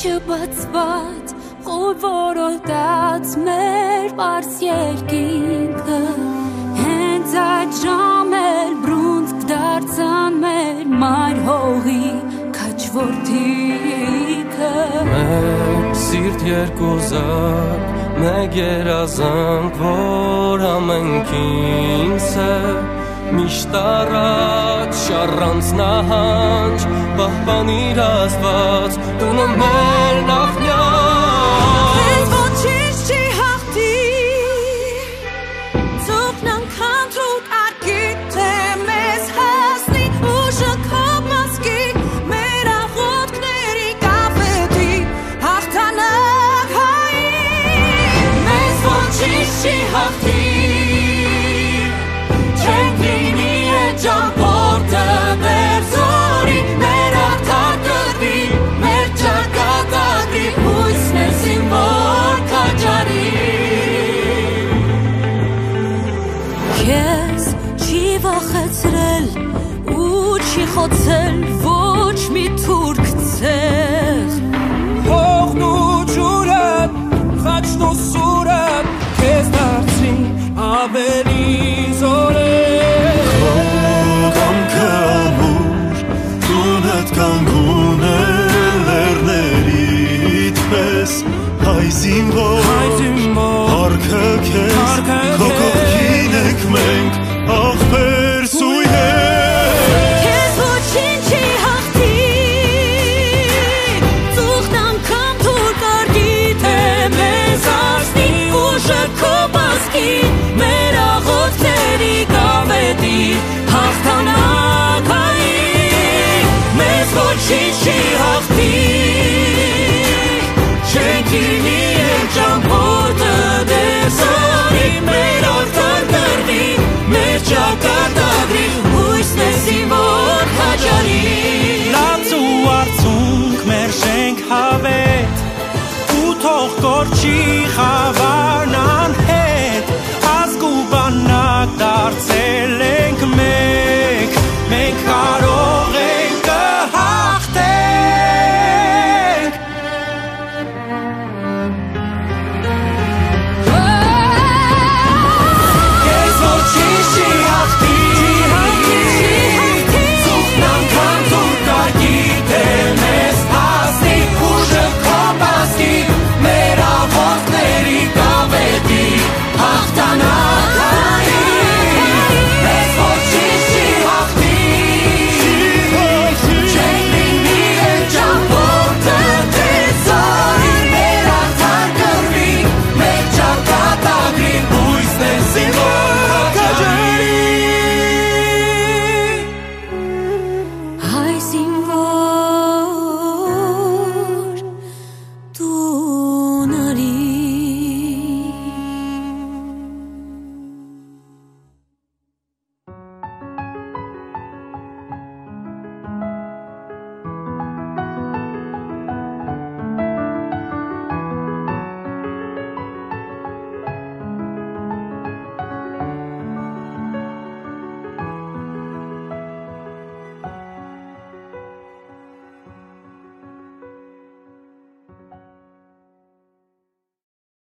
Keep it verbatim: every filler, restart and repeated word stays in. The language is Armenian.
չբացված Խոր որոտած մեր պարս երկինքը Հենց այդ ժամ էլ բրունցք դարձան մեր մայր հողի քաչորդիքը Մեկ սիրտ երկու զակ, մեկ երազանք, որ ամենքինս է Միշտ առաջ շառանց նահանջ, պահպանիր Աստված, տունը մեր նախնյալ Քեզ ոչինչ չի հաղթի, ծուխն անգամ թուտ արկի, թե մեզ հասնի ուժը քո մասկի, մեր աղոթքների կապետի, հաղթանակ հայի Մեզ ոչինչ չի հաղթի Ճամփորդը վերզորի, մեր արդար կրվի, մեր ճակատագրի, հույսն է զինվոր քաջարի Քեզ չի վախեցրել ու չի խոցել ոչ մի թուրք ցեղ Հողն ու ջուրը, խաչն ու սուրը, քեզ դարձրին ավելի զոր է Կանգուն է լեռներիդ պես Հայ զինվոր, հարքը քեզ Քո կողքին ենք մենք, աղբեր սույհեր Քեզ ոչինչ չի հաղթի Ծուխն անգամ թուր կարգի Թե մեզ հասնի ուժը քո բասկի Մեր աղոթքների կավետի Հաղթանակ հայի Մեզ ոչինչ չի